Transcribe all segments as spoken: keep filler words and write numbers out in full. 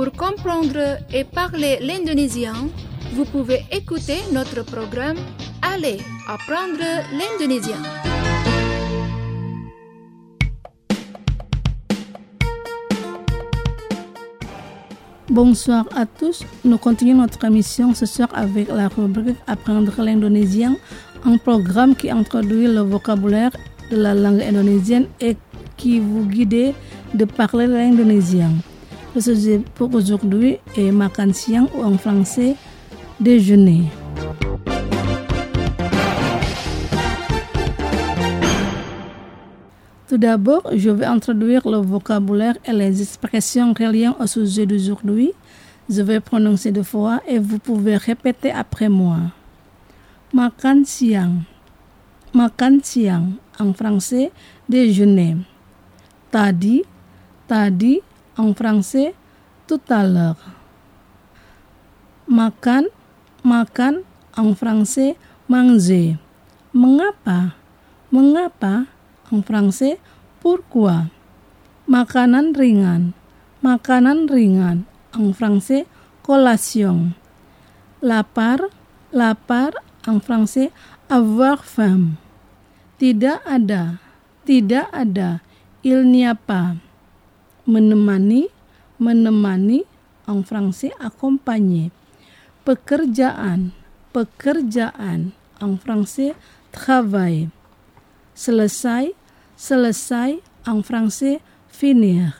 Pour comprendre et parler l'indonésien, vous pouvez écouter notre programme Allez apprendre l'indonésien. Bonsoir à tous, nous continuons notre émission ce soir avec la rubrique Apprendre l'indonésien, un programme qui introduit le vocabulaire de la langue indonésienne et qui vous guide de parler l'indonésien. Le sujet pour aujourd'hui est makan siang ou en français déjeuner. Tout d'abord, je vais introduire le vocabulaire et les expressions reliées au sujet d'aujourd'hui. Je vais prononcer deux fois et vous pouvez répéter après moi. Makan siang. Makan siang. En français, déjeuner. Tadi. Tadi. En français, tout à l'heure. Makan. Makan. En français, manger. Mengapa? Mengapa? En français, pourquoi? Makanan ringan. Makanan ringan. En français, collation. Lapar. Lapar. En français, avoir faim. Tidak ada. Tidak ada. Il n'y a pas. Menemani. Menemani. En français, accompagner. Pekerjaan. Pekerjaan. En français, travail. Selesai. Selesai, en français, finir.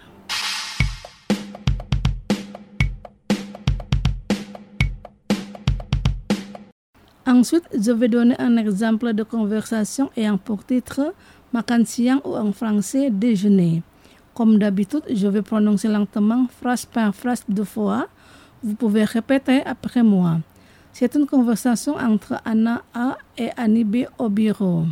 Ensuite, je vais donner un exemple de conversation ayant pour titre makan siang ou en français déjeuner. Comme d'habitude, je vais prononcer lentement phrase par phrase deux fois. Vous pouvez répéter après moi. C'est une conversation entre Anna A et Annie B au bureau.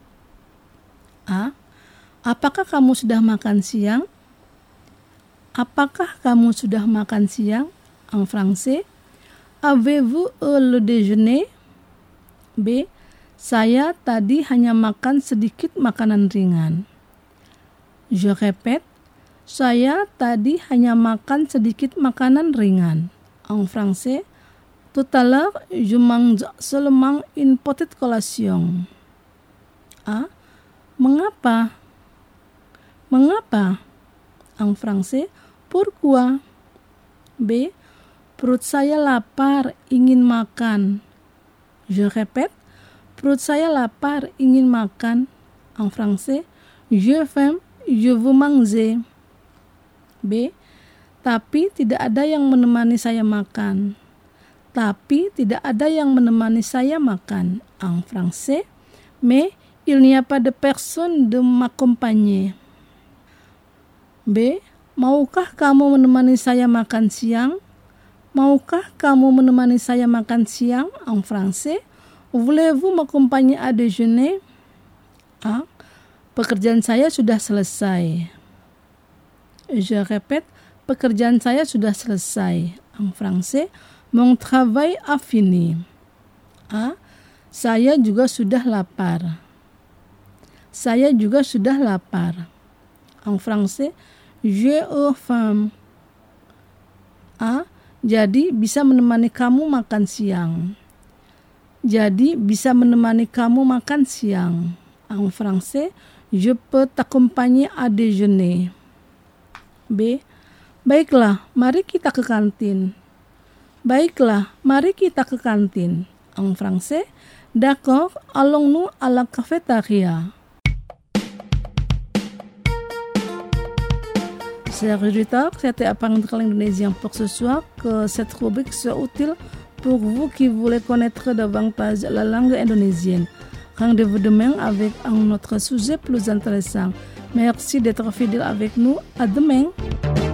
A. Apakah kamu sudah makan siang? Apakah kamu sudah makan siang? En français, avez-vous eu le déjeuner? B. Saya tadi hanya makan sedikit makanan ringan. Je répète, saya tadi hanya makan sedikit makanan ringan. En français, tout à l'heure, je mange seulement une petite collation. A. Mengapa? Mengapa? En français, pourquoi? B. Perut saya lapar, ingin makan. Je répète, perut saya lapar, ingin makan. En français, j'ai faim, je veux manger. B. Tapi tidak ada yang menemani saya makan. Tapi tidak ada yang menemani saya makan. En français, mais il n'y a pas de personne de m'accompagner. B. Maukah kamu menemani saya makan siang? Maukah kamu menemani saya makan siang? En français, voulez-vous m'accompagner à déjeuner? A. Pekerjaan saya sudah selesai. Je répète, pekerjaan saya sudah selesai. En français, mon travail a fini. A. Saya juga sudah lapar. Saya juga sudah lapar. En français, j'ai eu faim. A. Jadi bisa menemani kamu makan siang. Jadi bisa menemani kamu makan siang. En français, je peux t'accompagner à déjeuner. B. Baiklah, mari kita ke kantin. Baiklah, mari kita ke kantin. En français, d'accord, allons-nous à la cafétéria. Chers auditeurs, c'était Apprendre l'indonésien pour ce soir, que cette rubrique soit utile pour vous qui voulez connaître davantage la langue indonésienne. Rendez-vous demain avec un autre sujet plus intéressant. Merci d'être fidèle avec nous. À demain.